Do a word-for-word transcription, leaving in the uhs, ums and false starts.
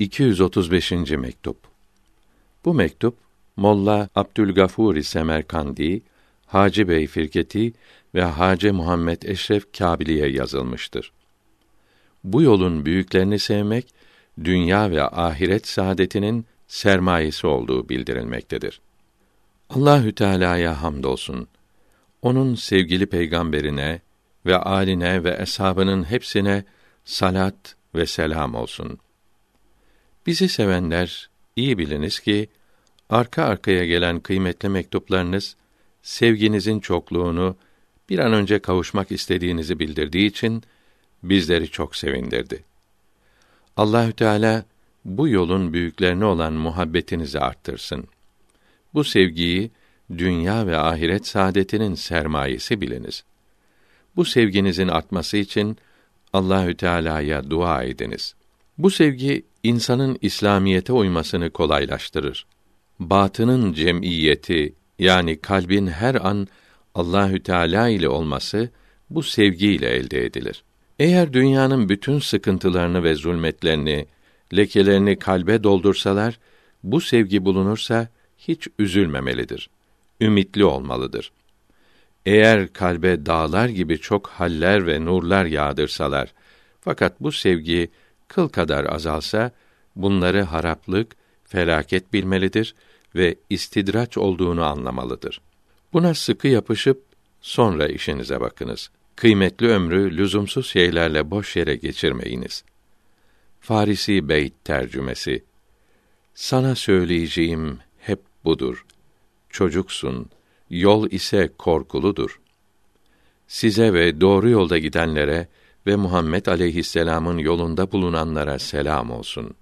iki yüz otuz beşinci mektup. Bu mektup Molla Abdülgafur Semerkandi, Hacı Bey Firketi ve Hacı Muhammed Eşref Kâbili'ye yazılmıştır. Bu yolun büyüklerini sevmek, dünya ve ahiret saadetinin sermayesi olduğu bildirilmektedir. Allahü Teala'ya hamdolsun. Onun sevgili peygamberine ve âline ve eshabının hepsine salat ve selam olsun. Bizi sevenler, iyi biliniz ki, arka arkaya gelen kıymetli mektuplarınız, sevginizin çokluğunu, bir an önce kavuşmak istediğinizi bildirdiği için, bizleri çok sevindirdi. Allahü Teala, bu yolun büyüklerine olan muhabbetinizi arttırsın. Bu sevgiyi, dünya ve ahiret saadetinin sermayesi biliniz. Bu sevginizin artması için, Allahü Teala'ya dua ediniz. Bu sevgi, insanın İslamiyete uymasını kolaylaştırır. Batının cemiyeti, yani kalbin her an Allahü Teala ile olması bu sevgiyle elde edilir. Eğer dünyanın bütün sıkıntılarını ve zulmetlerini, lekelerini kalbe doldursalar, bu sevgi bulunursa hiç üzülmemelidir. Ümitli olmalıdır. Eğer kalbe dağlar gibi çok haller ve nurlar yağdırsalar, fakat bu sevgi kıl kadar azalsa, bunları haraplık, felaket bilmelidir ve istidraç olduğunu anlamalıdır. Buna sıkı yapışıp sonra işinize bakınız. Kıymetli ömrü lüzumsuz şeylerle boş yere geçirmeyiniz. Farisi Beyt tercümesi. Sana söyleyeceğim hep budur. Çocuksun, yol ise korkuludur. Size ve doğru yolda gidenlere ve Muhammed aleyhisselam'ın yolunda bulunanlara selam olsun.